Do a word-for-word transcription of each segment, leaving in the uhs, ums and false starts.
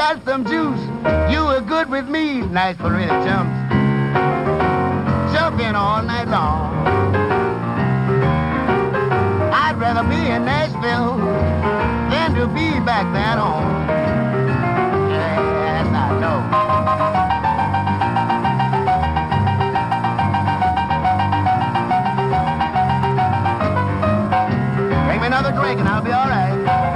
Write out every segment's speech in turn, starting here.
got some juice, you were good with me. Nice for really chumps. Jumping all night long. I'd rather be in Nashville than to be back there at home. Yes, I know. Another drink and I'll be all right.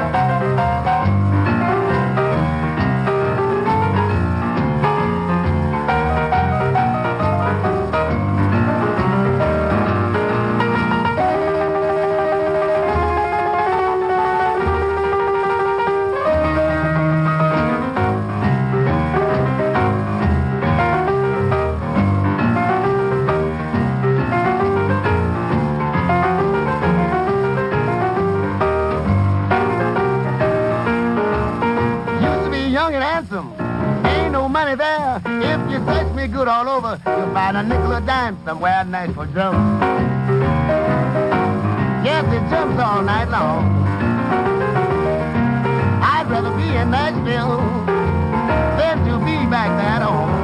There. If you search me good all over, you'll find a nickel or dime somewhere nice for drums. Yes, it jumps all night long. I'd rather be in Nashville than to be back there at home.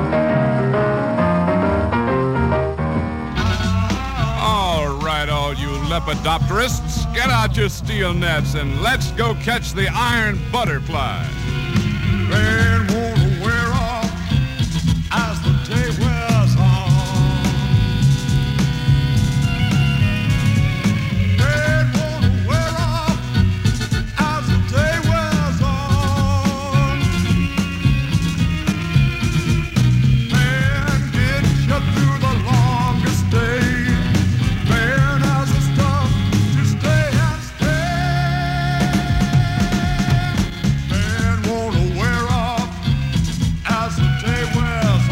All right, all you lepidopterists, get out your steel nets and let's go catch the iron butterfly. Man won't wear off as the day wears on. Man won't wear off as the day wears on. Man gets you through the longest day. Man has the stuff to stay and stay. Man won't wear off as the day wears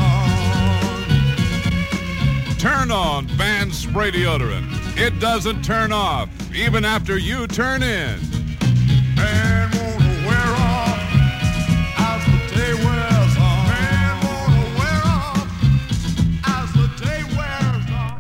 on. Turn on Band Spray Deodorant. It doesn't turn off, even after you turn in. Man won't wear off as the day wears on. Man won't wear off as the day wears on.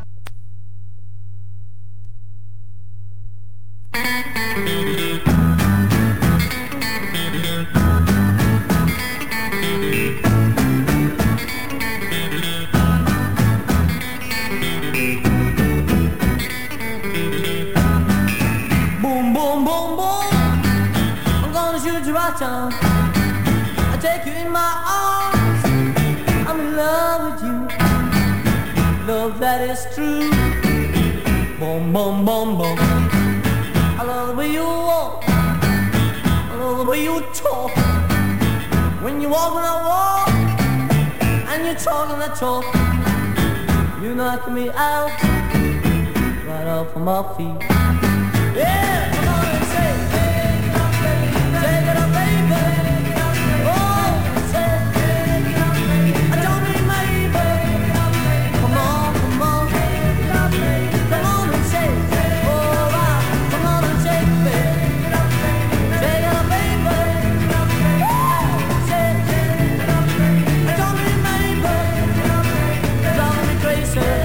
Boom, boom, boom, boom. I'm gonna shoot you right down. I take you in my arms. I'm in love with you. Love that is true. Boom, boom, boom, boom. I love the way you walk. I love the way you talk. When you walk and I walk, and you talk and I talk, you knock me out right off of my feet. Yeah, come on and say, take it up, baby, take it up, baby. Oh, say, I don't mean maybe. Come on, come on, come on and say, oh, wow, come on and say, baby, take it up, baby. Oh, say, I don't mean maybe. Drive me crazy.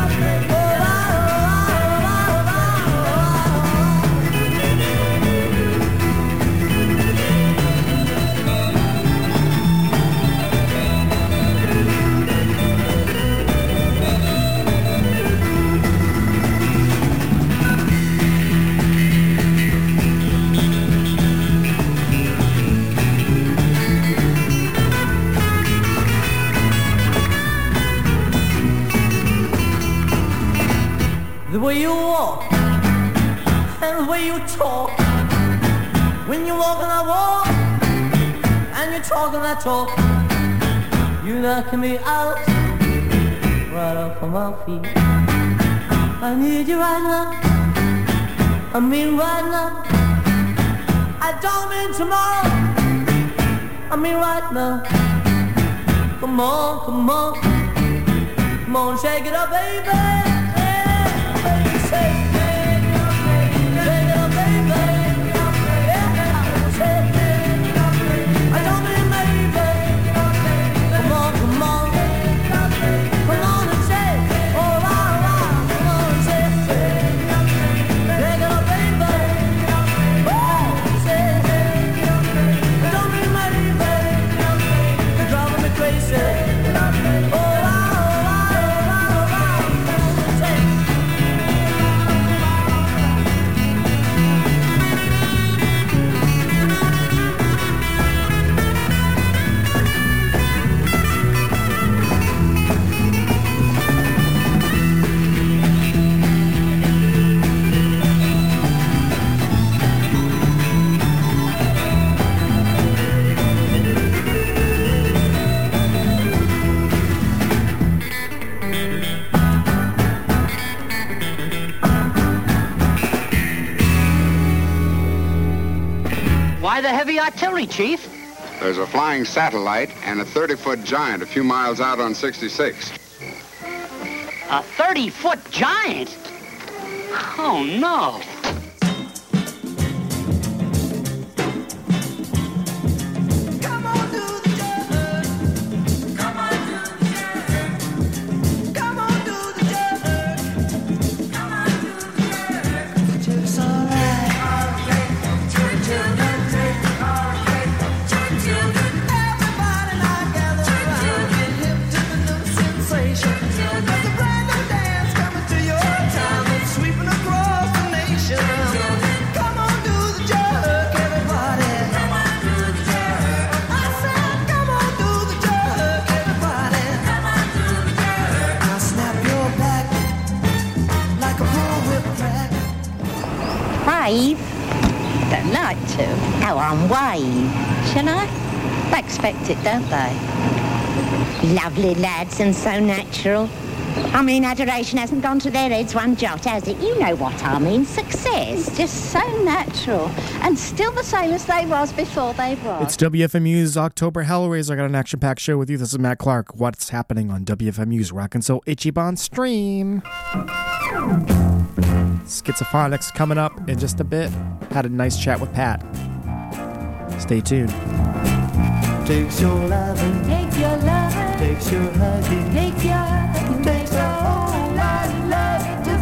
The way you walk and the way you talk. When you walk and I walk, and you talk and I talk, you knock me out right off of my feet. I need you right now. I mean right now. I don't mean tomorrow. I mean right now. Come on, come on, come on, shake it up, baby. Why the heavy artillery, Chief? There's a flying satellite and a thirty-foot giant a few miles out on sixty-six. A thirty-foot giant? Oh, no. Wave? Don't like to. Go on, wave. Shall I? They expect it, don't they? Lovely lads and so natural. I mean, adoration hasn't gone to their heads one jot, has it? You know what I mean. Success. Just so natural. And still the same as they was before they was. It's W F M U's October Hellraiser. I got an action-packed show with you. This is Matt Clark. What's happening on W F M U's Rockin' Soul Ichiban stream? Schizophrenics coming up in just a bit. Had a nice chat with Pat. Stay tuned. Takes your loving, take your loving, takes your hugging, take your hugging, takes a whole lot of loving to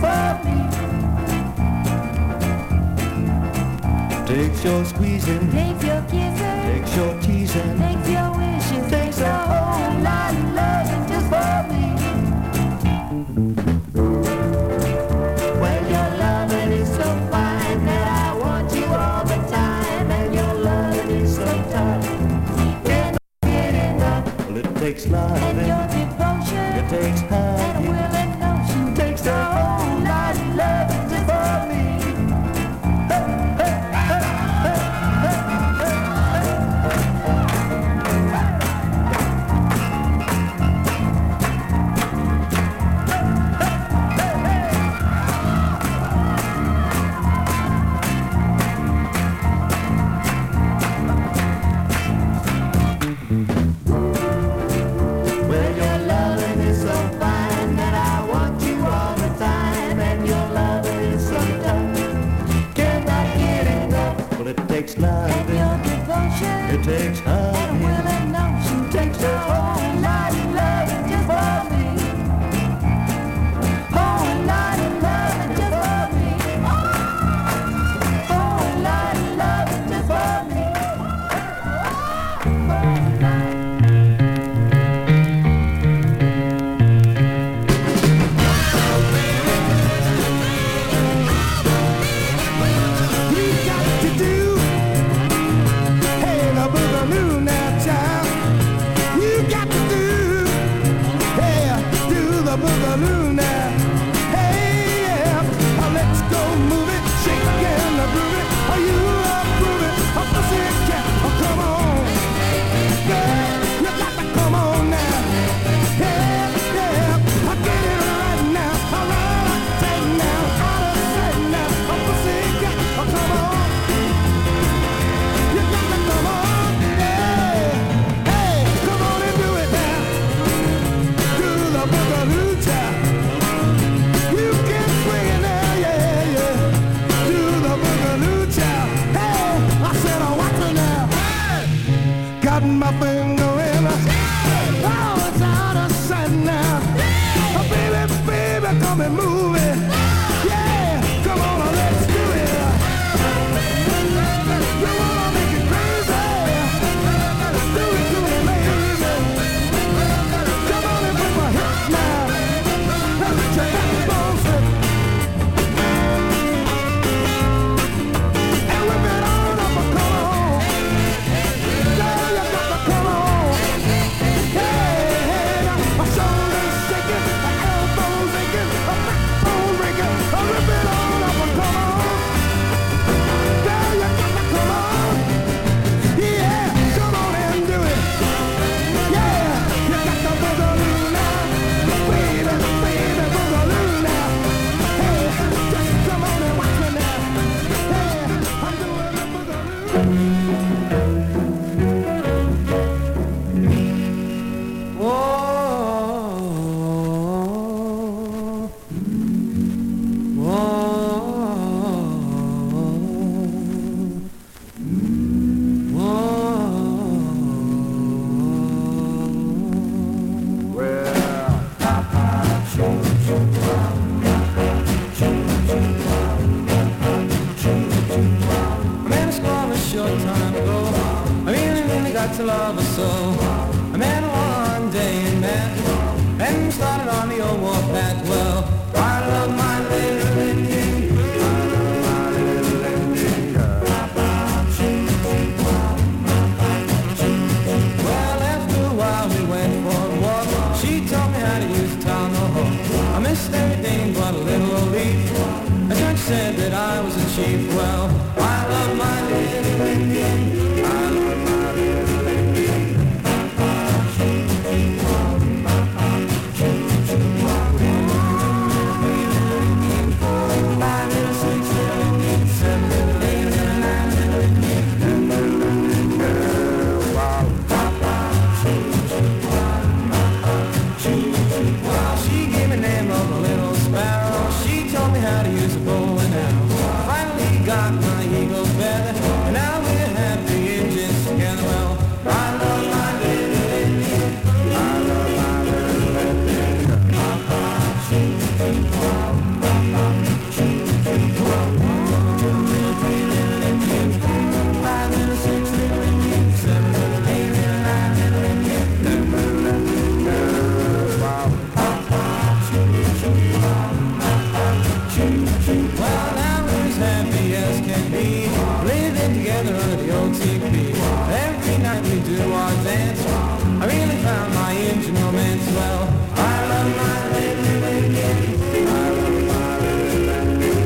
for me. Takes your squeezing, takes your kissing, takes your teasing, takes your wishes, takes a whole lot of loving just for me. Well, your loving is so fine that I want you all the time, and your loving is so tough. It takes love and your devotion. It takes hugging and will and notion. It takes a whole lot of loving just for me. It takes love and your devotion. It takes hugging and will and notion. It takes a whole lot of loving just for me. Whole lot of loving just for me. Whole lot of loving just for me. We got to do. Hey, the boogaloo. tried to love her so. I met her one day and met, and started on the old warpath. Well, I love my little Indian girl. I love my little Indian girl. Well, after a while we went for a walk. She taught me how to use a town hall. I missed everything but a little old leaf. A judge said that I was a chief. Well, I love my little Indian. I love my little Indian. Five little six little Indian, seven little eight little nine little Indian, ten little Indian girl. Wow. Well, she gave me the name of a little sparrow. She taught me how to use a bow and arrow. Finally got my eagle feather, and now we're happy engines together. Well, I love my little Indian. I love my little Indian. Five little six little Indian, seven little eight little nine little Indian, ten little Indian girls. Wow. Well, now we're as happy as can be, living together under the old teepee. Every night we do our dance. I really found my engine romance. Well, I love my little Indian. I love my little Indian.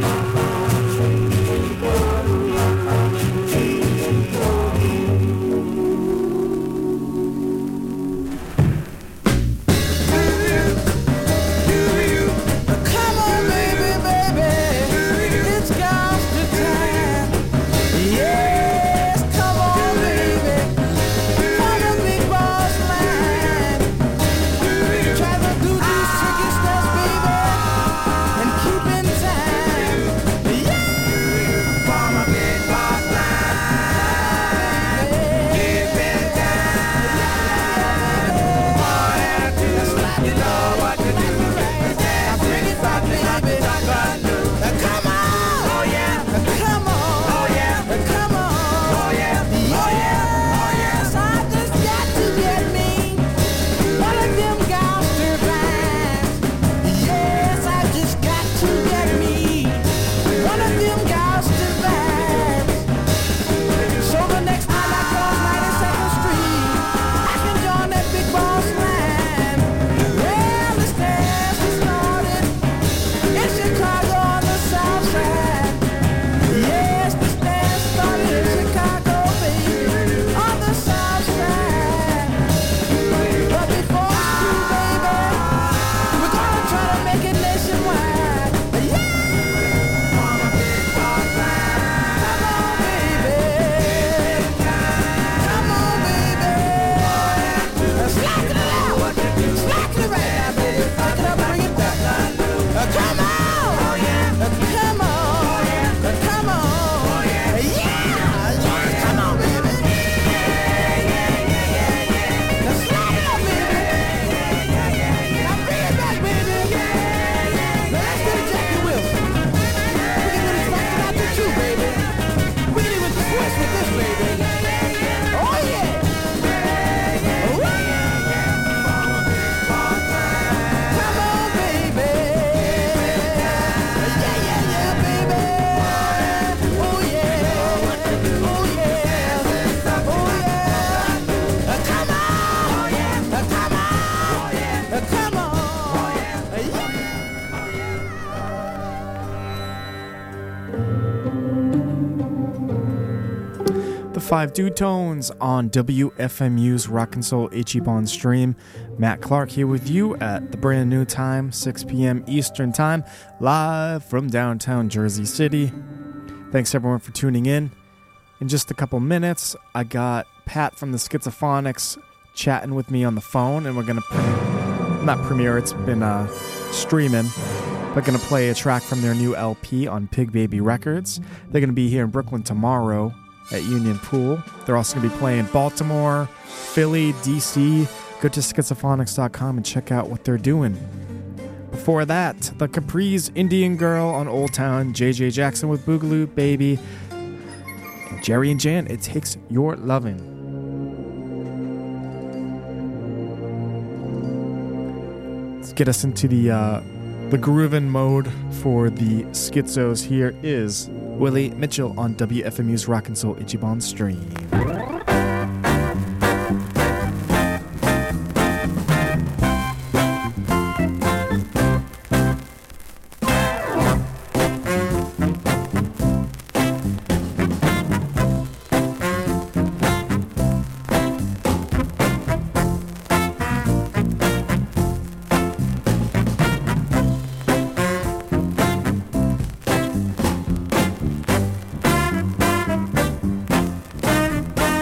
Come on, baby, baby, it's gangsta time. Yes, come on, baby, on the big boss line. Try to do these tricky steps, baby, and keep in time. Yeah, on the big boss line. Keep in time. One and two, you know what to do. Bring it back, baby. Come on. Oh yeah. Come on. Oh yeah. Come on. Oh yeah. Oh yeah. Oh yes, I just got to get me one of them gangster bands. Yes, I just got to get me one of them gangster bands. So the next time I cross ninety-second Street, I can join that big boss line. Well, this dance is started in Chicago on the south side. Yes, this dance started in Chicago, baby, on the south side. But before it's through, baby, we're gonna try to make it nationwide. Yeah! Come on, baby. Come on, baby. Slack it out. Slack it right now, baby. Slack it up, bring it back. Uh, Come on. Uh, Come on. Uh, Come on. Yeah. Yeah. Come on, baby. Now slack it up, baby. Now bring it back, baby. Now let's do the Jackie Wilson. We can do the slack it out there too, baby. We can even twist with this, baby. Oh yeah. Woo! Come on, baby. Yeah, yeah, yeah, baby. Oh yeah. Oh yeah. Oh yeah. Uh, Come on. Uh, Come on. Uh, Come on. Yeah. The Five Dude Tones on W F M U's Rockin' Soul Ichiban stream. Matt Clark here with you at the brand new time, six p.m. Eastern Time, live from downtown Jersey City. Thanks everyone for tuning in. In just a couple minutes, I got Pat from the Schizophonics chatting with me on the phone, and we're going to, pre- not premiere, it's been uh, streaming. They're going to play a track from their new L P on Pig Baby Records. They're going to be here in Brooklyn tomorrow at Union Pool. They're also going to be playing Baltimore, Philly, D C. Go to schizophonics dot com and check out what they're doing. Before that, the Capri's Indian Girl on Old Town, J J Jackson with Boogaloo Baby, and Jerry and Jan, It Takes Your Lovin'. Let's get us into the uh, the groovin' mode for the schizos. Here is Willie Mitchell on W F M U's Rock and Soul Ichiban Stream. Thank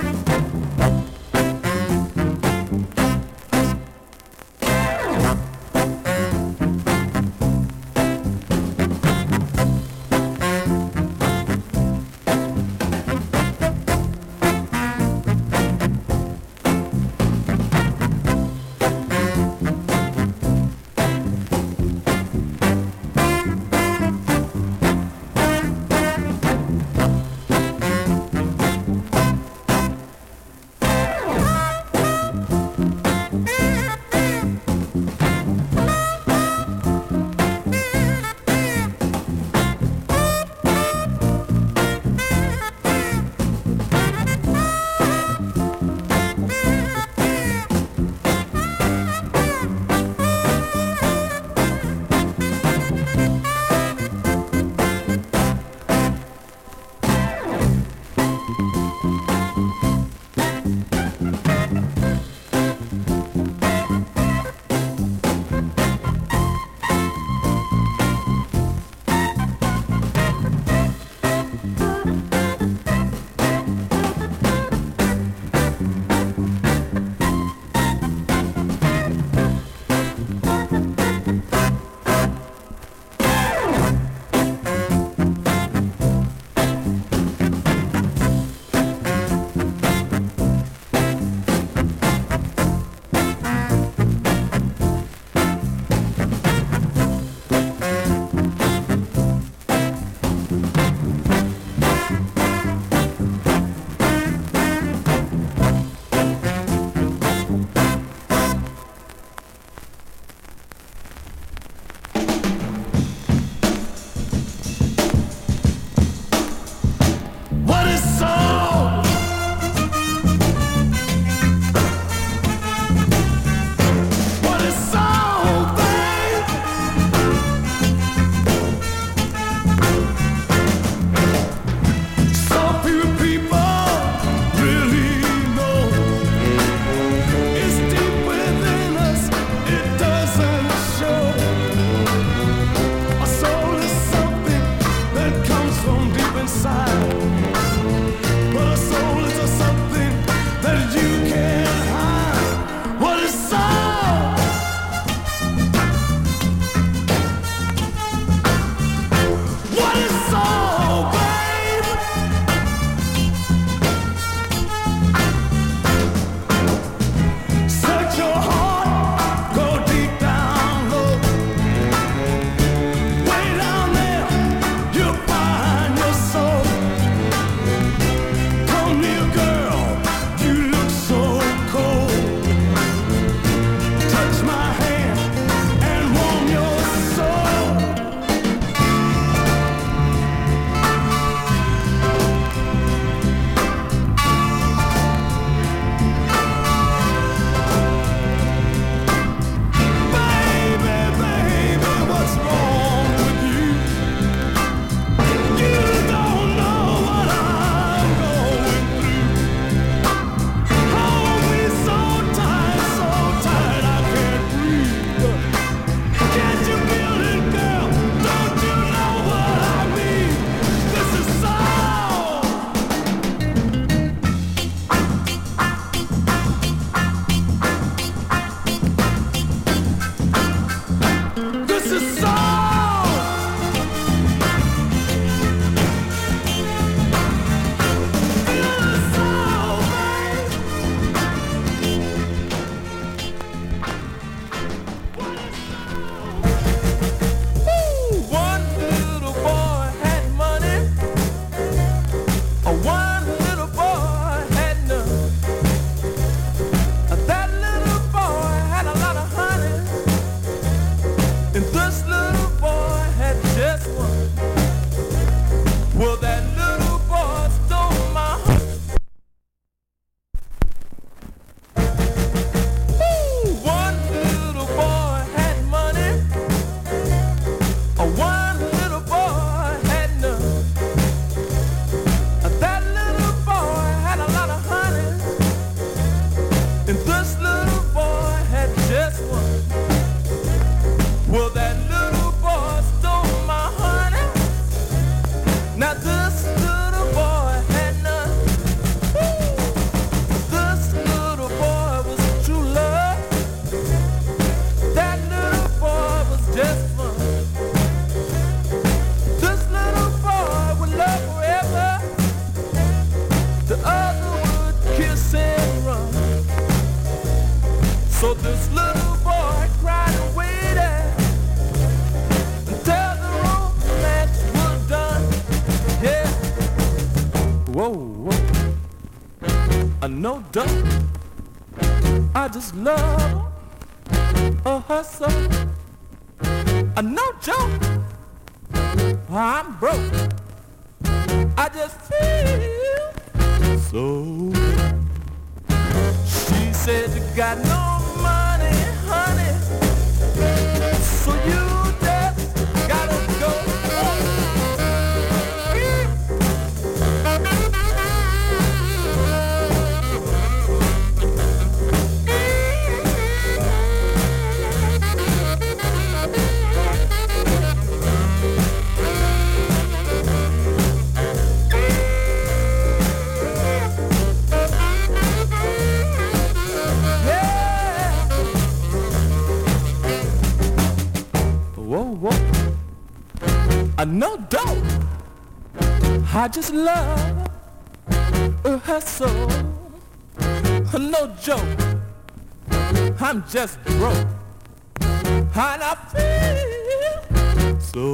Well, that little boy stole my honey. Now this little boy had none. Woo! This little boy was true love. That little boy was just fun. This little boy would love forever. The other would kiss and run. So this little boy cried and waited until the romance was done. Yeah. Whoa, whoa. Uh, no doubt. I just love uh, her so. Uh, no joke. I'm broke. I just feel so. She said you got no money, honey, so you just gotta go. No doubt, I just love her so. No joke, I'm just broke, and I feel so.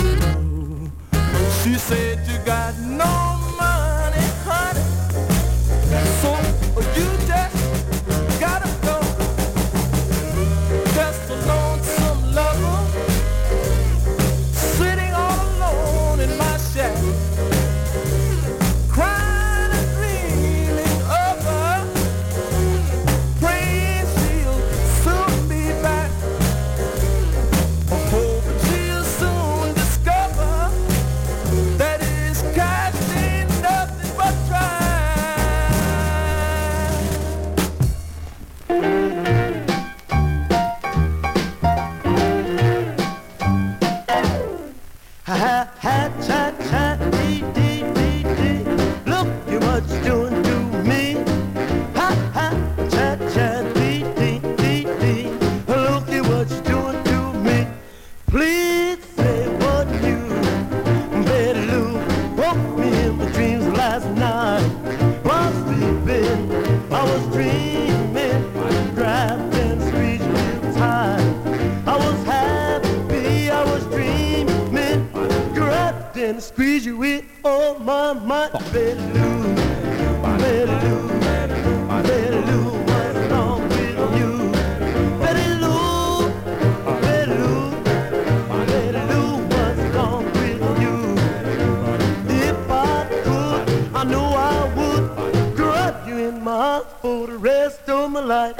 She said you got no money, honey, so you just gotta go. Just a lonesome lover, sitting all alone in my shack, crying and dreaming of her, praying she'll soon be back, hoping she'll soon discover that his cash ain't nothing but Ha ha ha cha cha dee dee dee dee. Look at what you're doing to me. Ha ha cha cha dee dee dee dee. Look at what you're doing to me. Please say what you, Betty Lou, woke me in my dreams last night. While sleeping, I was dreaming, driving the streets real tight. I was happy, I was dreaming. And squeeze you with all my might. Betty Lou, Betty Lou, Betty Lou, what's wrong with you? Betty Lou, Betty Lou, Betty Lou, what's wrong with you? If I could, I know I would grab you in my arms for the rest of my life.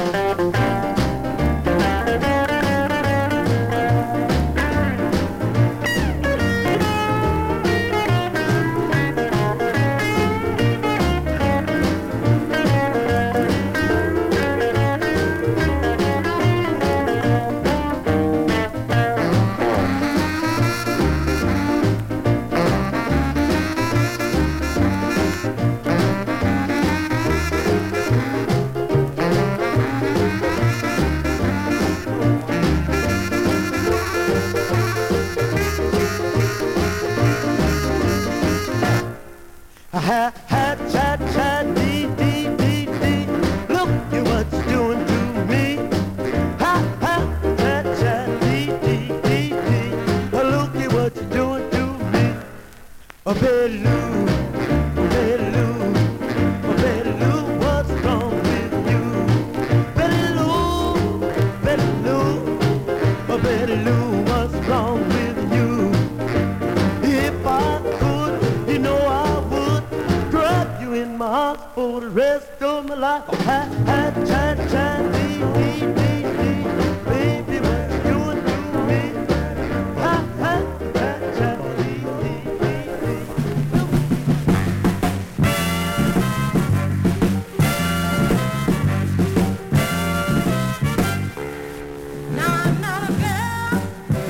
Ha ha cha cha dee dee dee dee. Look at what you're doing to me. Ha ha cha cha dee dee dee dee. Look at what you're doing to me. Oh, Betty Lou, Betty Lou, oh, Betty Lou, what's wrong with you? Betty Lou, Betty Lou, oh, Betty Lou, what's wrong with you? If I could, you know I would grab you in my arms for the rest of my life. Ha ha cha cha dee dee dee dee. Baby, what you doing to me? Ha ha cha cha dee dee dee dee. Now I'm not a girl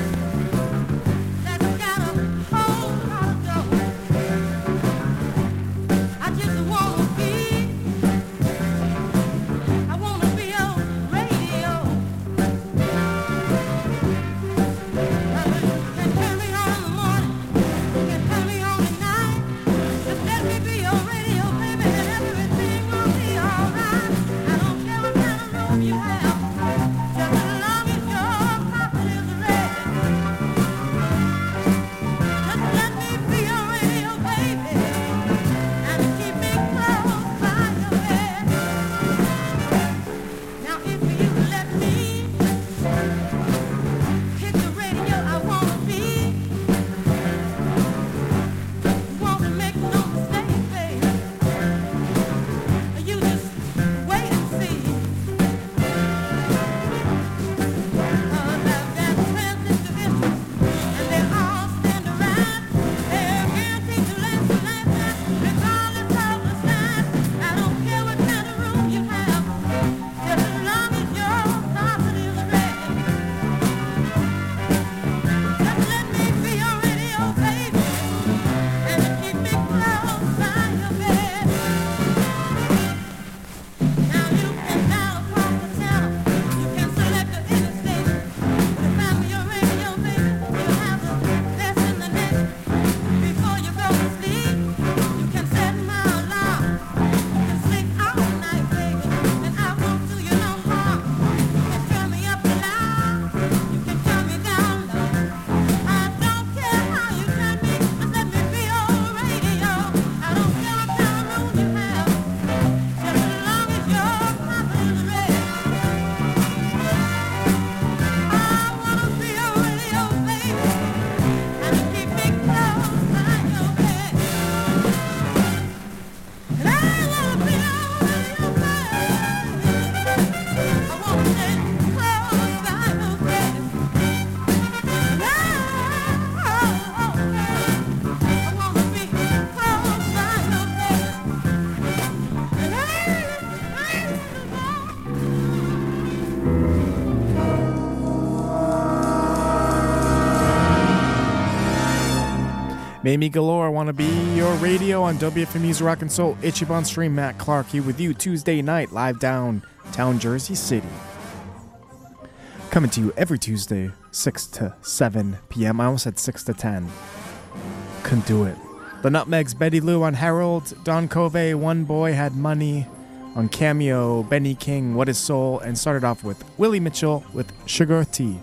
Mamie Galore, want to be your radio on W F M U's Rock and Soul Ichiban Stream. Matt Clark here with you Tuesday night, live downtown Jersey City. Coming to you every Tuesday, six to seven p.m. I almost said six to ten. Couldn't do it. The Nutmegs, Betty Lou on Harold, Don Covey, One Boy Had Money on Cameo, Benny King, What Is Soul, and started off with Willie Mitchell with Sugar Tea.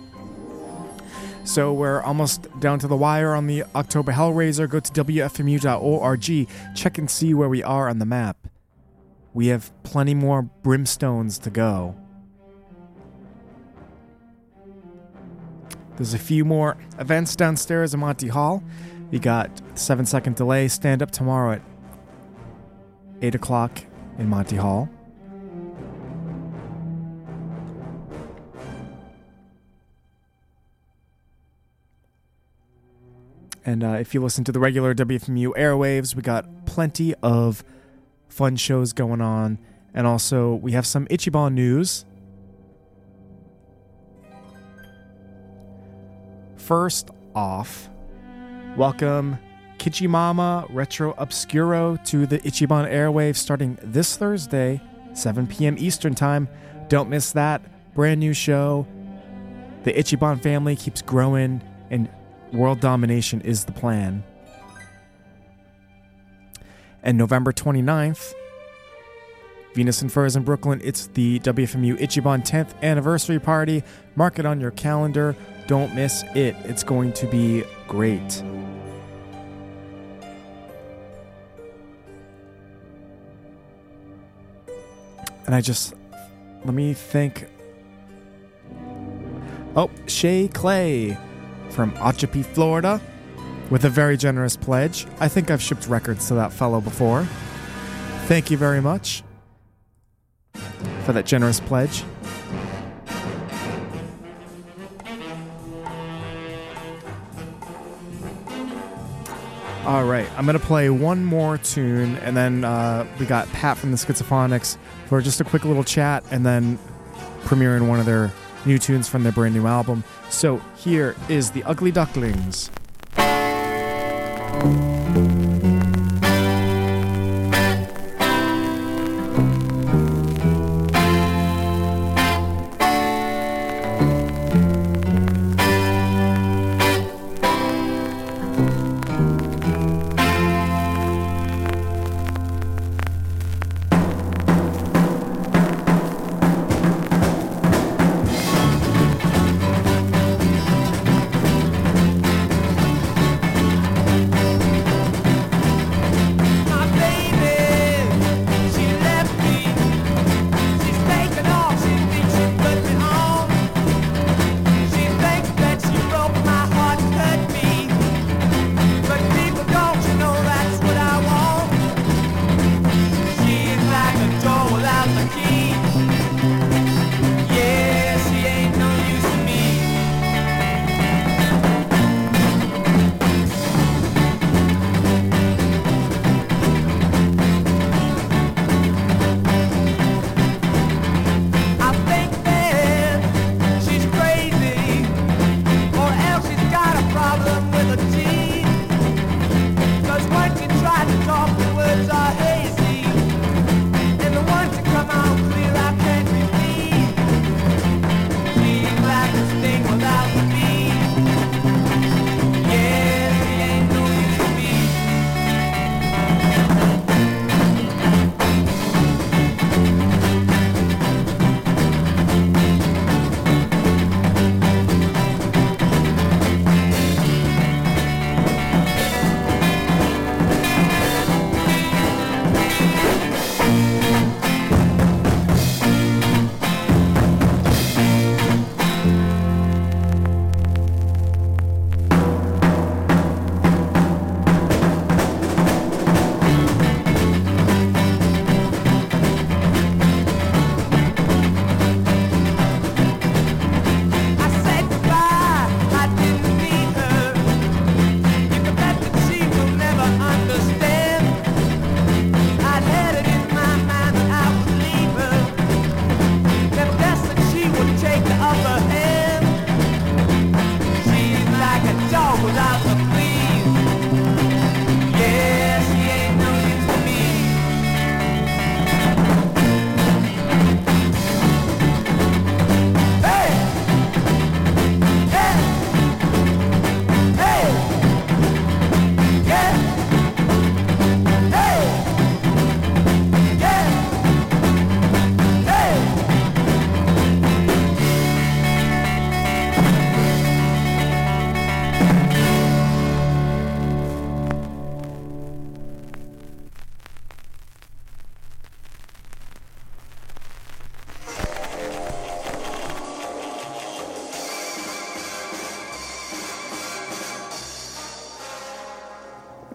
So we're almost down to the wire on the October Hellraiser. Go to W F M U dot org. Check and see where we are on the map. We have plenty more brimstones to go. There's a few more events downstairs in Monty Hall. You got seven second delay stand up tomorrow at eight o'clock in Monty Hall. And uh, if you listen to the regular W F M U airwaves, we got plenty of fun shows going on. And also, we have some Ichiban news. First off, welcome Kichimama Retro Obscuro to the Ichiban airwaves starting this Thursday, seven p.m. Eastern Time. Don't miss that. Brand new show. The Ichiban family keeps growing, and world domination is the plan. And November twenty-ninth, Venus and Furs in Brooklyn. It's the W F M U Ichiban tenth anniversary party. Mark it on your calendar. Don't miss it. It's going to be great. And I just, let me think. Oh, Shay Clay from Ochapi, Florida, with a very generous pledge. I think I've shipped records to that fellow before. Thank you very much for that generous pledge. All right, I'm going to play one more tune, and then uh, we got Pat from the Schizophonics for just a quick little chat, and then premiering one of their new tunes from their brand new album. So here is The Ugly Ducklings.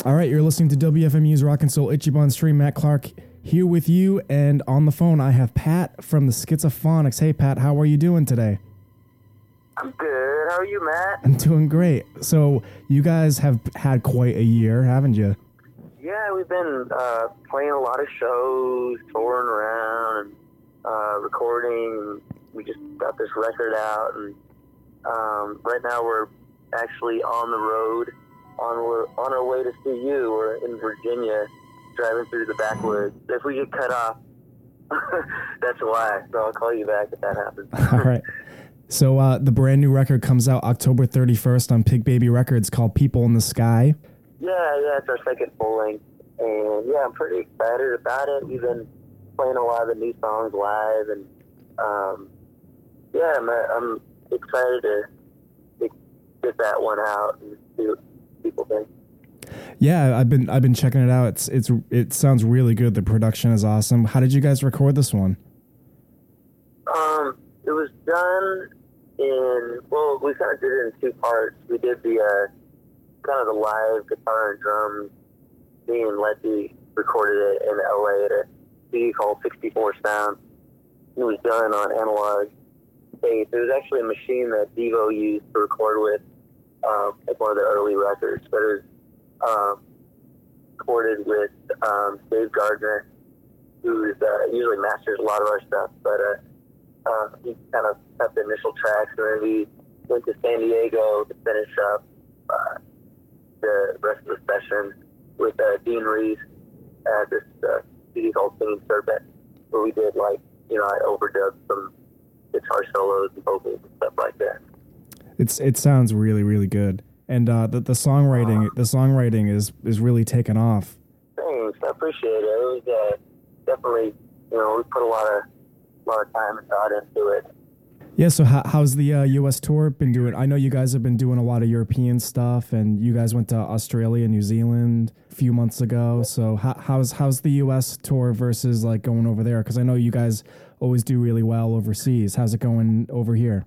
All right, you're listening to W F M U's Rock and Soul Ichiban Stream. Matt Clark here with you, and on the phone I have Pat from the Schizophonics. Hey, Pat, how are you doing today? I'm good. How are you, Matt? I'm doing great. So you guys have had quite a year, haven't you? Yeah, we've been uh, playing a lot of shows, touring around, and uh, recording. We just got this record out, and um, right now we're actually on the road, on on our way to see you. We're in Virginia, driving through the backwoods. If we get cut off, that's why. So I'll call you back if that happens. All right. So uh, the brand new record comes out October thirty-first on Pig Baby Records called People in the Sky. Yeah, yeah, it's our second full length, and yeah, I'm pretty excited about it. We've been playing a lot of the new songs live, and um, yeah, I'm, I'm excited to, to get that one out and see what people think. Yeah, I've been I've been checking it out. It's it's it sounds really good. The production is awesome. How did you guys record this one? Um, it was done in well, we kind of did it in two parts. We did the uh, kind of the live guitar and drums. Me and Letty recorded it in L A at a C D called sixty-four Sound. It was done on analog tape. It was actually a machine that Devo used to record with, um, like one of the early records. But it was um, recorded with um, Dave Gardner, who is, uh, usually masters a lot of our stuff. But uh, uh, he kind of cut the initial tracks, and then we went to San Diego to finish up uh, the rest of the session with uh, Dean Reese at this uh, C D called Singing Serpent, where we did, like, you know, I overdubbed some guitar solos and vocals and stuff like that. It's it sounds really, really good, and uh, the the songwriting uh, the songwriting is is really taken off. Thanks, I appreciate it. It was uh, definitely, you know, we put a lot of a lot of time and thought into it. Yeah, so how, how's the uh, U S tour been doing? I know you guys have been doing a lot of European stuff, and you guys went to Australia, New Zealand a few months ago. So how, how's how's the U S tour versus like going over there? Because I know you guys always do really well overseas. How's it going over here?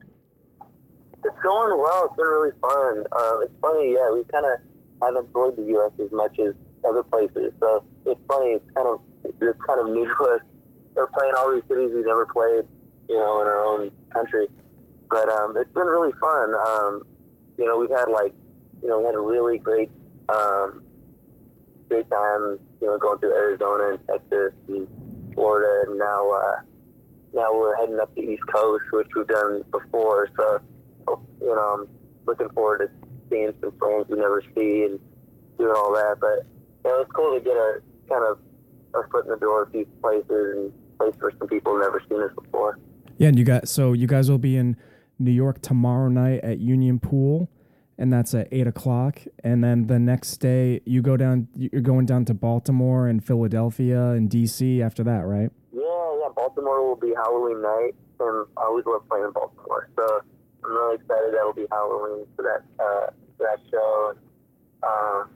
It's going well. It's been really fun. Um, it's funny, yeah, we kind of haven't enjoyed the U S as much as other places. So it's funny. It's kind of it's kind of new to us. We're playing all these cities we've never played, you know, in our own country. But um, it's been really fun. Um, you know, we've had like, you know, we had a really great, um, great time, you know, going through Arizona and Texas and Florida, and now, uh, now we're heading up the East Coast, which we've done before. So, you know, I'm looking forward to seeing some friends we never see and doing all that. But, you know, it's cool to get a kind of our foot in the door a few places and places for some people who've never seen us before. Yeah, and you got so you guys will be in New York tomorrow night at Union Pool, and that's at eight o'clock. And then the next day you go down. You're going down to Baltimore and Philadelphia and D C after that, right? Yeah, yeah. Baltimore will be Halloween night, and I always love playing in Baltimore. So I'm really excited that'll be Halloween for that uh, for that show. And, um,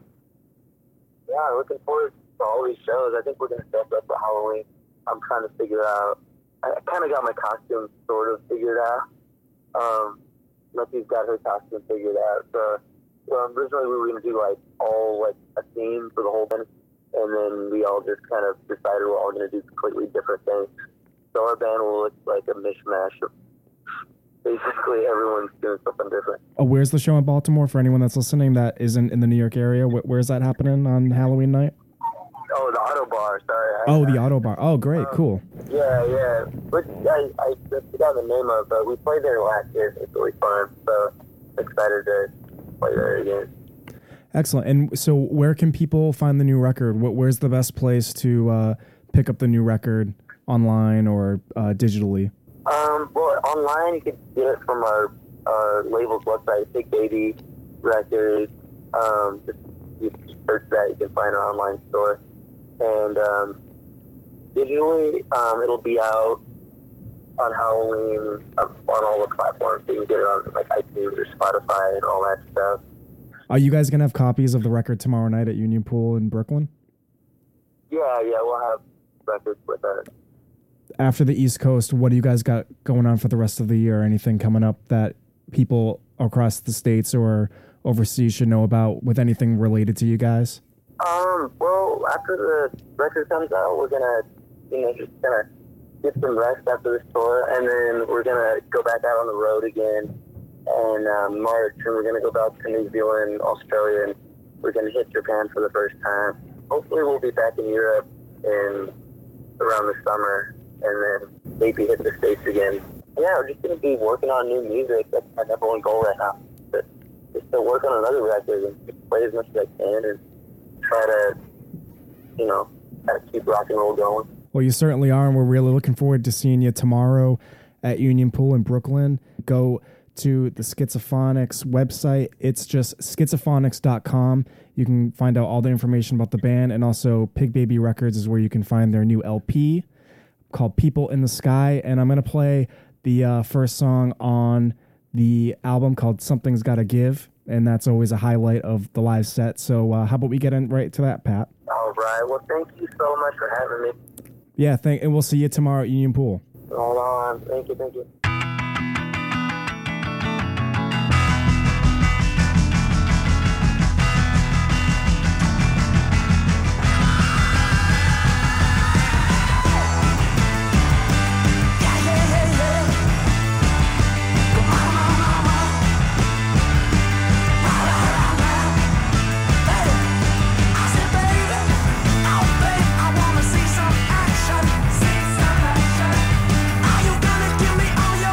yeah, looking forward to all these shows. I think we're gonna step up for Halloween. I'm trying to figure out. I kind of got my costume sort of figured out. Um, Lucky's got her costume figured out. So, so originally we were going to do like all like a theme for the whole band, and then we all just kind of decided we're all going to do completely different things. So our band will look like a mishmash of basically everyone's doing something different. Oh, where's the show in Baltimore for anyone that's listening that isn't in the New York area? Where's that happening on Halloween night? Oh, the Auto Bar, sorry. Oh, the Auto Bar. Oh, great, um, cool. Yeah, yeah. But I, I forgot the name of it, but we played there last year. It's really fun, so excited to play there again. Excellent. And so where can people find the new record? Where's the best place to uh, pick up the new record, online or uh, digitally? Um, well, online you can get it from our, our label's website, Pig Baby Records. Um, just you search that, you can find our online store. And um, digitally, um, it'll be out on Halloween um, on all the platforms. So you can get it on like iTunes or Spotify and all that stuff. Are you guys going to have copies of the record tomorrow night at Union Pool in Brooklyn? Yeah, yeah, we'll have records with us. After the East Coast, what do you guys got going on for the rest of the year? Anything coming up that people across the states or overseas should know about with anything related to you guys? Um, well, after the record comes out, we're gonna, you know, just kind of get some rest after this tour, and then we're gonna go back out on the road again in uh, March, and we're gonna go back to New Zealand, Australia, and we're gonna hit Japan for the first time. Hopefully, we'll be back in Europe in around the summer, and then maybe hit the States again. Yeah, we're just gonna be working on new music. That's my number one goal right now. But just to work on another record and just play as much as I can and try to, you know, try to keep rock and roll going. Well, you certainly are, and we're really looking forward to seeing you tomorrow at Union Pool in Brooklyn. Go to the Schizophonics website. It's just schizophonics dot com. You can find out all the information about the band, and also Pig Baby Records is where you can find their new L P called People in the Sky. And I'm going to play the uh, first song on the album called Something's Gotta Give, and that's always a highlight of the live set. So uh, how about we get in right to that, Pat? All right. Well, thank you so much for having me. Yeah, thank, and we'll see you tomorrow at Union Pool. Hold on. Thank you, thank you. Are you gonna give me all your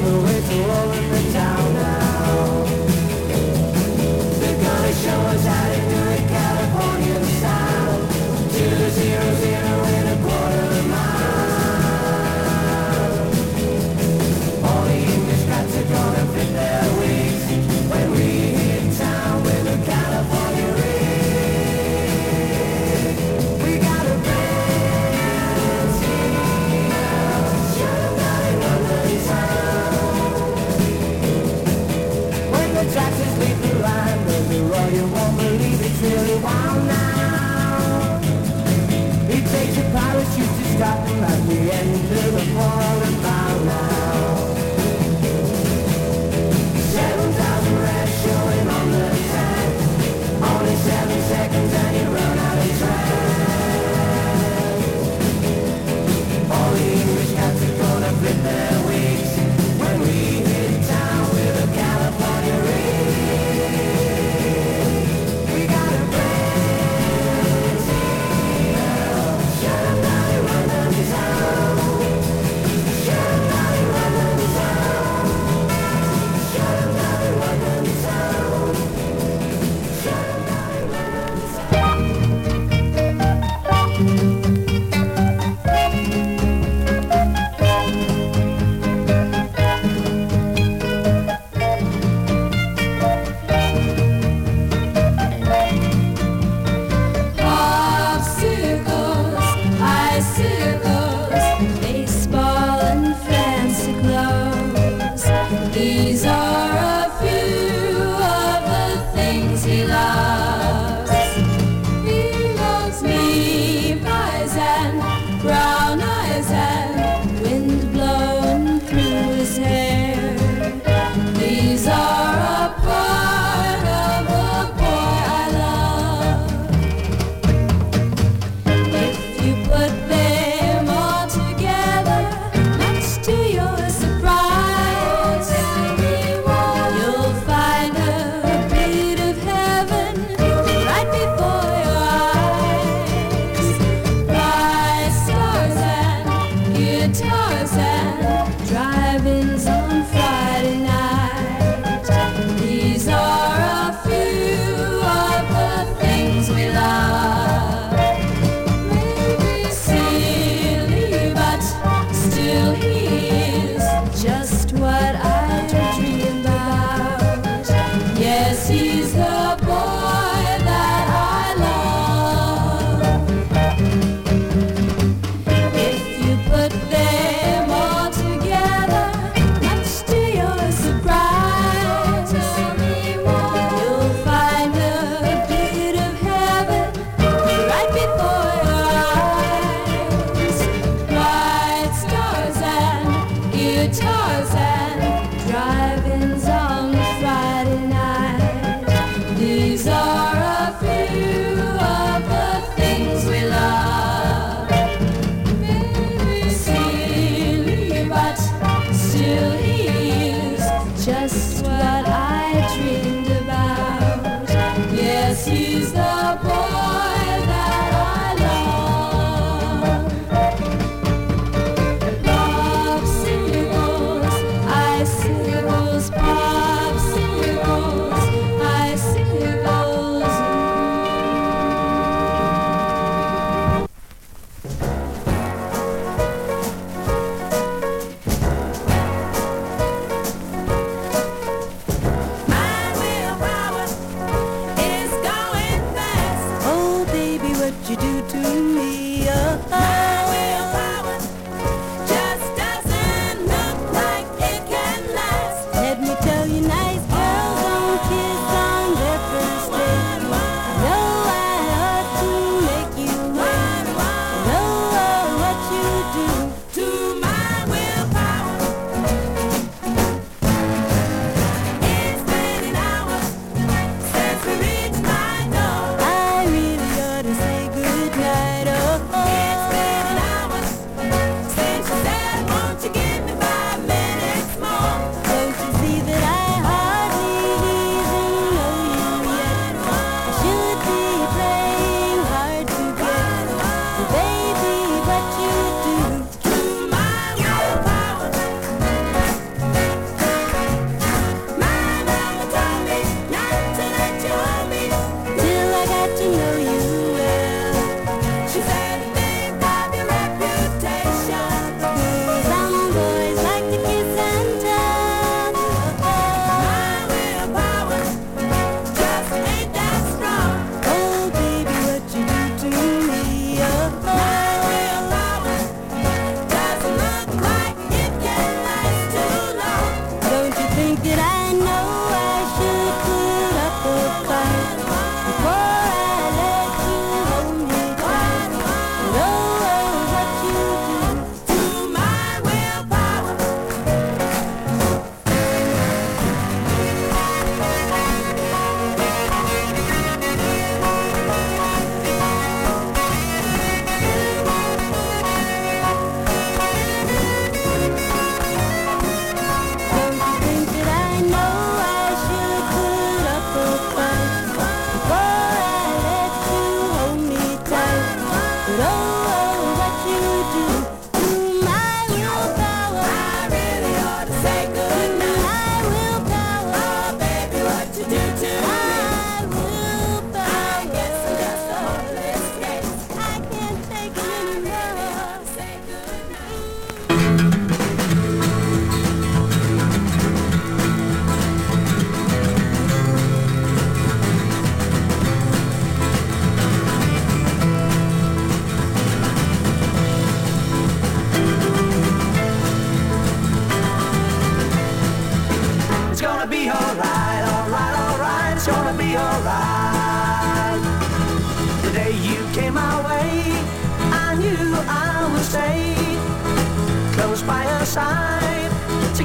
the way to rolling the town now. They're gonna show us how to do it California style. Two zero zero in a quarter mile. All the English cats are gonna fit their wings when we hit town with a California ring. We got a brand signal, shining under the sun. When the tractors leave the line, there's a roar you won't believe it's really wild now. It takes a parachute to stop them as we enter the falling bound now. Seven thousand rats showing on the track. Only seven seconds and you run out of track. All the English cats are gonna flip their wings when we hit town with a California ring. We got a brand signal, shut up now and run down the town. Shut up now and run down the town. Shut up now and run down the town. Shut up now and run down the town. Popsicles, icicles, baseball and fancy clothes. These are a few of the things he loves. He loves me, pies and brown eyes and wind blowing through his hair. These are a part of the boy I love. If you put them all together, much to your surprise, you'll find a bit of heaven right before your eyes. Bright stars and guitars and drive-ins on Friday night. These are a few of the things we love. Maybe silly, but still he is just what I dreamed about. Yes, he's the boy that I love. If you put them all together, much to your surprise, you'll find a bit of heaven right before your eyes. Bright stars and guitars and drive-ins on Friday night. These are a few of the things we love. Maybe silly, but still he is just what I dreamed about. Yes, he's the boy that I love. Popsicles,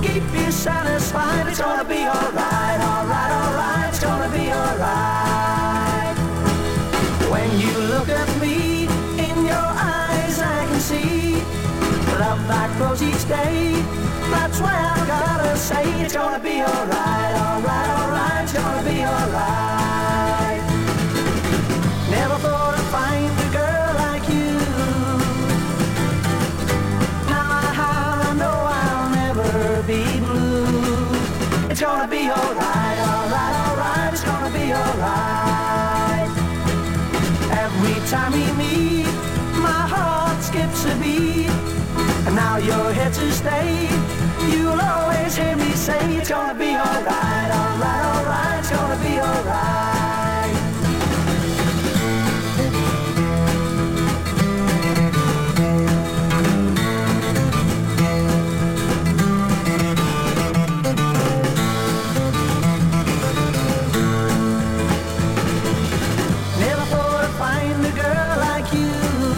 keep you satisfied. It's gonna be alright, alright, alright. It's gonna be alright. When you look at me, in your eyes I can see love that grows each day. That's why I gotta say it's gonna be alright, alright, alright. It's gonna be alright. Never thought I'd find a girl like you. Now I know I'll never be blue. It's gonna be alright, alright, alright. It's gonna be alright. Every time we meet, my heart skips a beat. And now you're here to stay. You'll always hear me say it's gonna be alright, alright, alright. It's gonna be alright. Never thought I'd find a girl like you.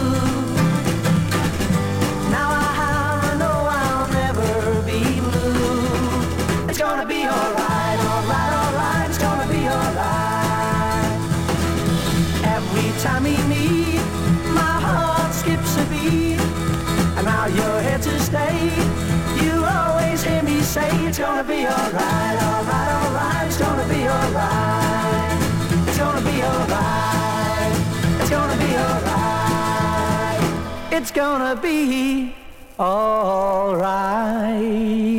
Now I know I'll never be blue. It's gonna be alright, alright, alright. It's gonna be alright. Every time we meet, my heart skips a beat. And now you're here to stay. You always hear me say it's gonna be alright, alright, alright. It's gonna be alright. It's gonna be alright. It's gonna be alright. It's gonna be alright.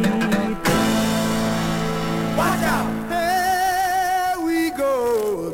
Watch out! There we go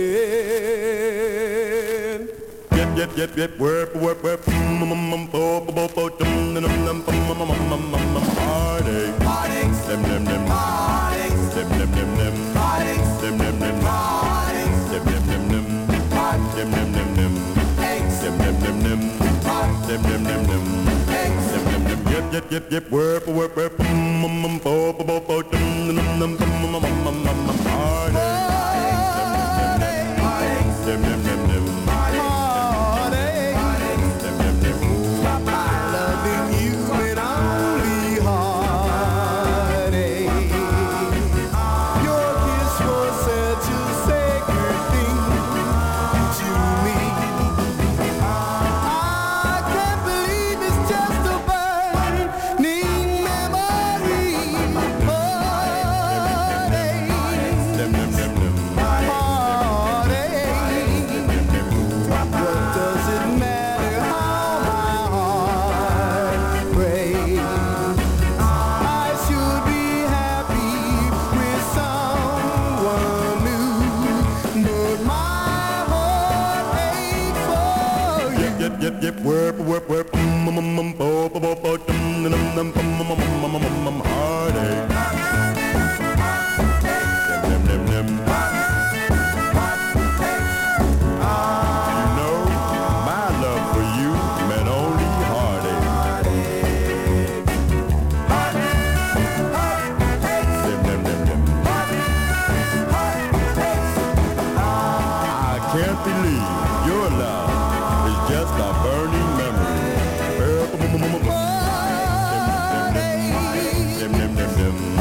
again. Yep, yep, yep, yep. Worp, worp, worp. Mm, mm, mm, bo, bo, bo, bo, dum, dum, dum, dum, bum, bum, bum, bum, bum, bum. Heartache. Heartaches. Dem, dem, dem. Heartaches. Dem, dem, dem, dem. Heartaches. Dem, dem, dem. Heartaches. Dem, dem, dem, dem. Heartaches. Dem, dem, dem, dem. Aches. Dem, dem, dem, dem. Heartaches. Dem, dem, dem, dem. Aches. Dem, dem, dem. Yep, yep, yep, yep. Worp, worp, worp. Mm, mm, mm, bo, bo, bo, bo, dum, dum, dum, dum, bum, bum, bum, bum, bum, bum. Heartaches. Dem, dem, dem, dem. Heartaches. Dem, dem, dem, dem. Yep, yep, worp, worp, worp, mm, mm, mm, bo, bo, bo, bo, dum, dum, dum, bum, bum, bum, bum, bum, bum, bum, heartache. Dem, dem, dem, dem. You know, my love for you meant only heartache. Dem, dem, dem, dem. I can't believe your love is just a burning memory. Dem, dem, dem, dem.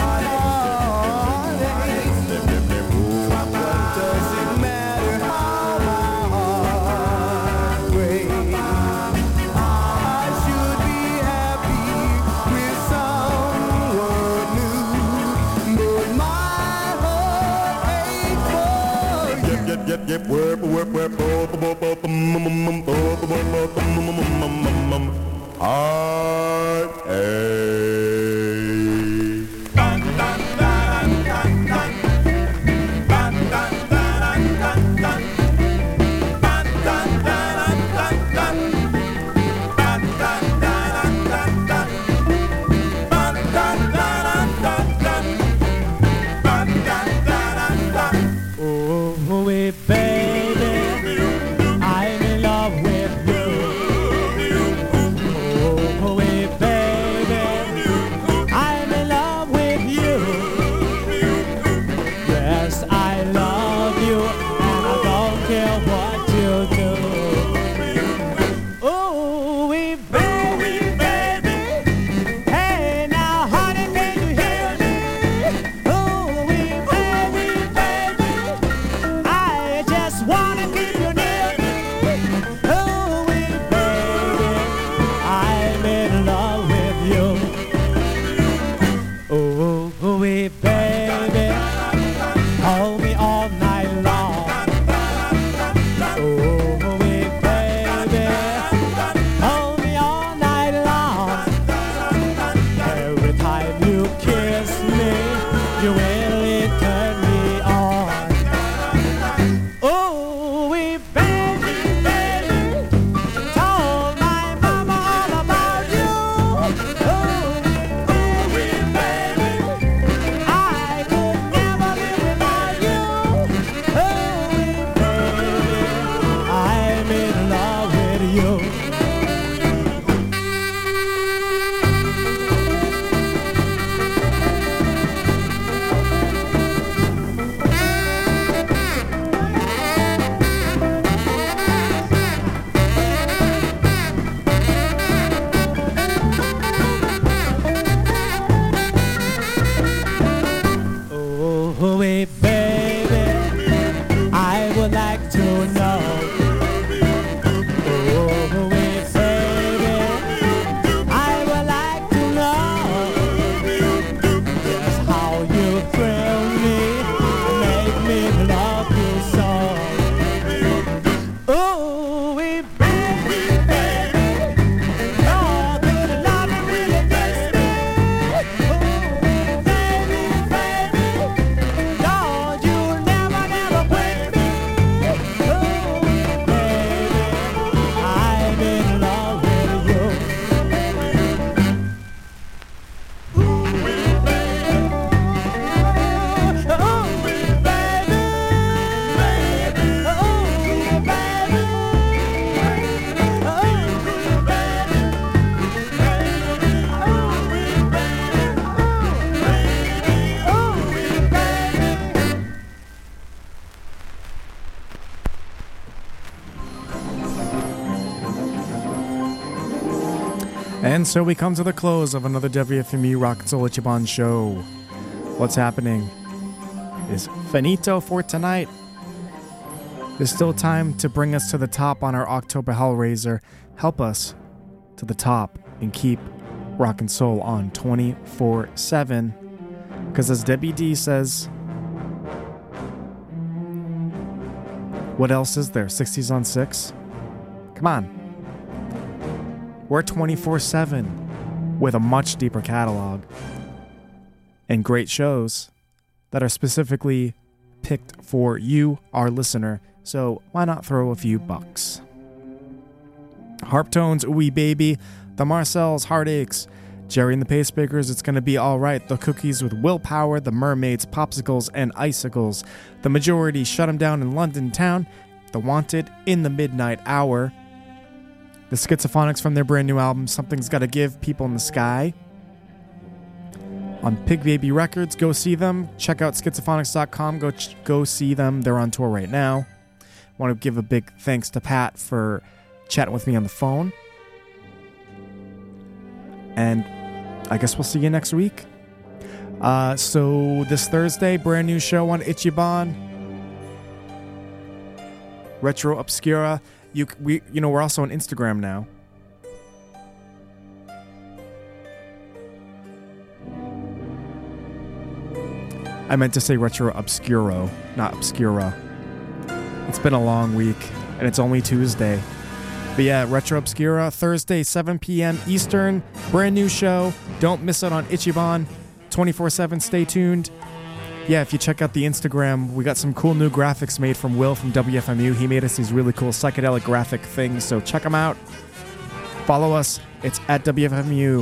And so we come to the close of another W F M U Rock and Soul Ichiban show. What's happening is finito for tonight. There's still time to bring us to the top on our October Hellraiser. Help us to the top and keep rock and soul on twenty-four seven. Because as Debbie D says, what else is there? sixties on six? Come on. We're twenty-four seven with a much deeper catalog and great shows that are specifically picked for you, our listener. So why not throw a few bucks? Harptones, Ooey Baby, The Marcells, Heartaches, Jerry and the Pacemakers, It's Gonna Be Alright, The Cookies with Willpower, The Mermaids, Popsicles, and Icicles, The Majority, Shut 'Em Down in London Town, The Wanted, In the Midnight Hour, The Schizophonics from their brand new album, Something's Gotta Give, People in the Sky. On Pig Baby Records, go see them. Check out schizophonics dot com. Go ch- go see them. They're on tour right now. Want to give a big thanks to Pat for chatting with me on the phone. And I guess we'll see you next week. Uh, so this Thursday, brand new show on Ichiban. Retro Obscura. You we you know we're also on Instagram now. I meant to say Retro Obscuro, not Obscura. It's been a long week, and it's only Tuesday. But yeah, Retro Obscura, Thursday, seven p.m. Eastern. Brand new show. Don't miss it on Ichiban. twenty-four seven, stay tuned. Yeah, if you check out the Instagram, we got some cool new graphics made from Will from W F M U. He made us these really cool psychedelic graphic things, so check them out. Follow us. It's at W F M U.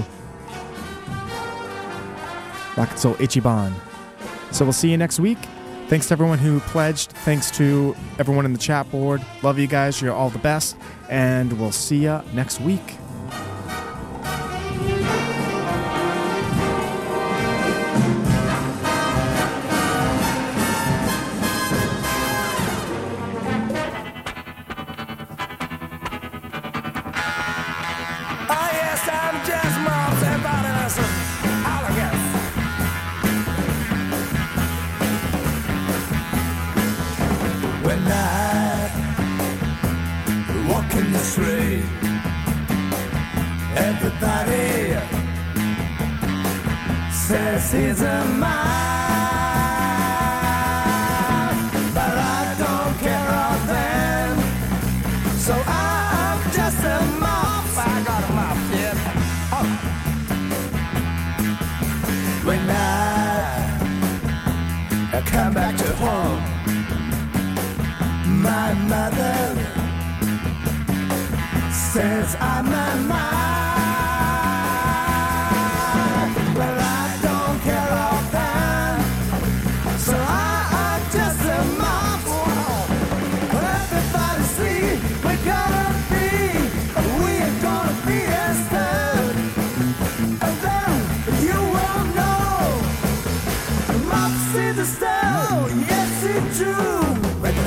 Rock and Soul Ichiban. So we'll see you next week. Thanks to everyone who pledged. Thanks to everyone in the chat board. Love you guys. You're all the best. And we'll see you next week. Everybody says he's a man, but I don't care of them. So I'm just a mop. I got a mop, yeah. Oh. When I, I come back to home, my mother says I'm a man. Well, I don't care of that, so I, I'm just a mop. Everybody see, we're gonna be, we're gonna be a star. And then you will know, mop's in the star. Yes, it's true. When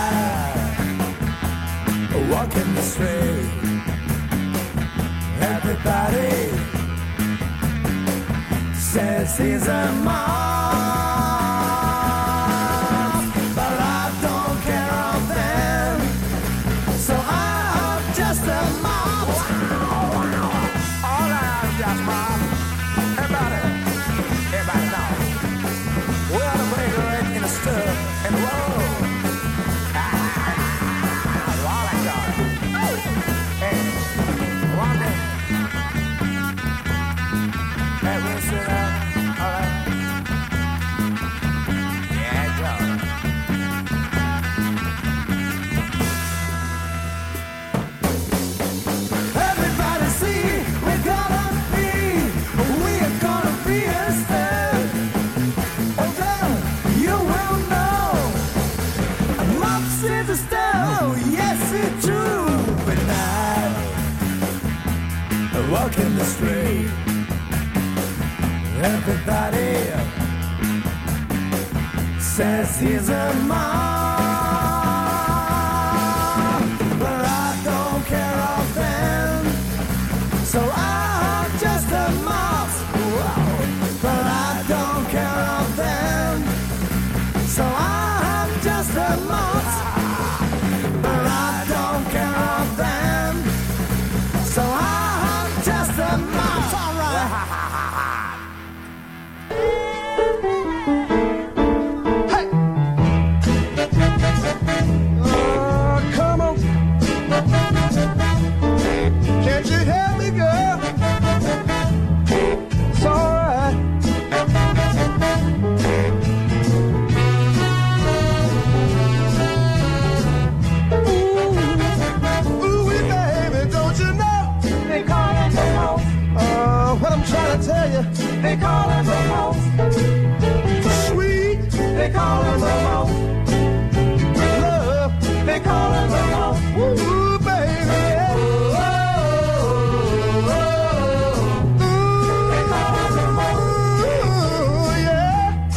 I walk in the street, everybody says he's a mom, but I don't care of them, so I'm just a mom. All I'm just mom. Everybody, everybody know. We're the breaker in the stir and roll. All I got. Hey, one day. Everybody see, we're gonna be, we're gonna be a star. Oh girl, you will know, mop's in the star. Yes, it's true. When I walk in the street, everybody says he's a mom, but I don't care of them, so I'm They call him the most sweet. They call him the most love. They call him the most. Ooh, baby. Oh, oh, oh, oh. They call him the most. Ooh, yeah.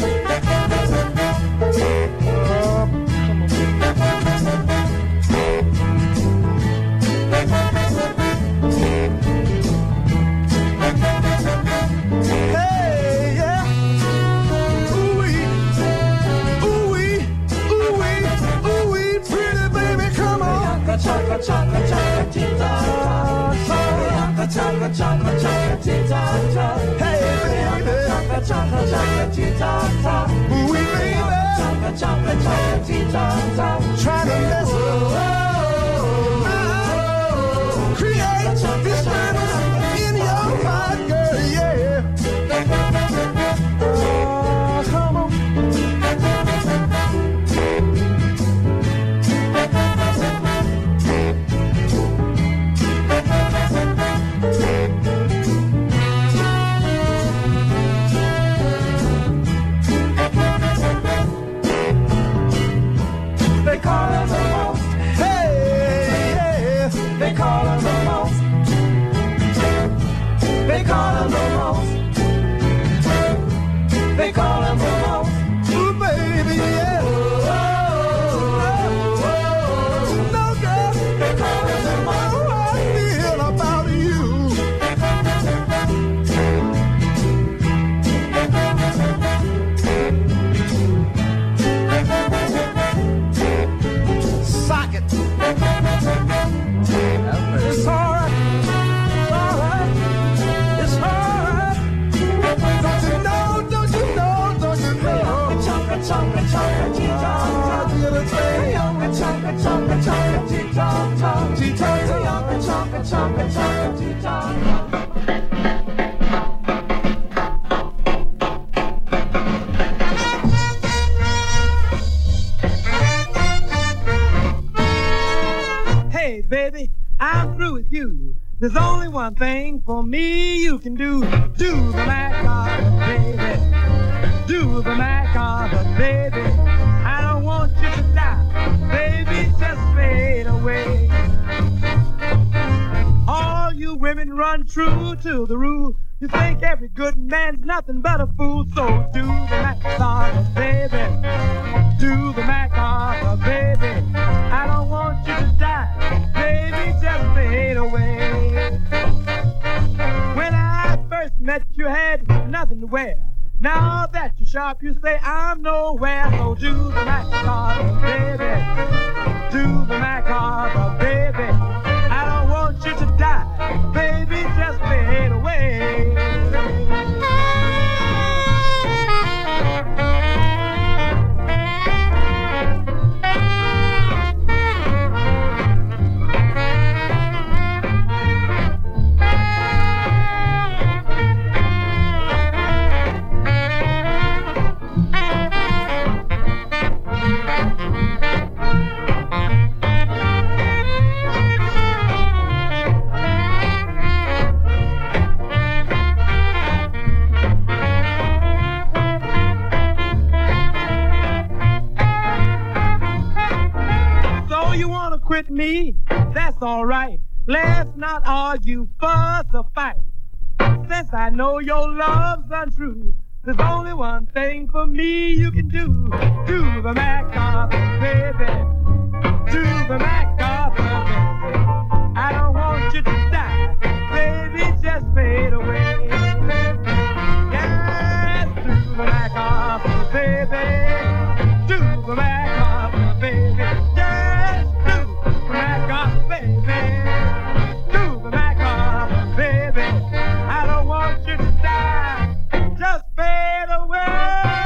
Hey, yeah. Ooh-wee. Ooh-wee. Ooh-wee. Ooh-wee. Pretty baby, come on. Chaka, chaka, chaka, tita, chaka, chaka, chaka, chaka, tita, hey, baby. Chaka, chaka, chaka, tita, ooh-wee, baby. Chaka, chaka, chaka, tita, trying to mess up. Create disturbance in your heart, girl, yeah. Oh, come on. They call him the most. Hey, yeah. They call him the most. They call him the most. They call him the most. Ooh, baby, yeah. Oh, oh, oh, no, girl. They call him the most. How I feel about you. Socket. It's alright. It's alright. It's alright. Don't you know? Don't you know? Don't you know? Chonka, chonka, chonka, chee-chonka. Do the thing. Chonka, chonka, chonka, chonka, chee-chonka. Chee-chonka, chonka, chonka, chonka, chee-chonka. Hey, baby, I'm through with you. There's only one thing for me you can do. Do the macarthur, baby. Do the macarthur, baby. I don't want you to die. Baby, just fade away. All you women run true to the rule. You think every good man's nothing but a fool. So do the macarthur, baby. Do the macarthur, baby. I don't want you to die. Baby, just fade away. When I first met you, had nothing to wear. Now that you're sharp, you say I'm nowhere. So do the macarthur, baby. Do the macarthur, baby. I don't want you to die. Baby, just fade away. Quit me, that's all right. Let's not argue, fuss or fight. Since I know your love's untrue, there's only one thing for me you can do. Do the macarthur, baby. Do the macarthur, baby. I don't want you to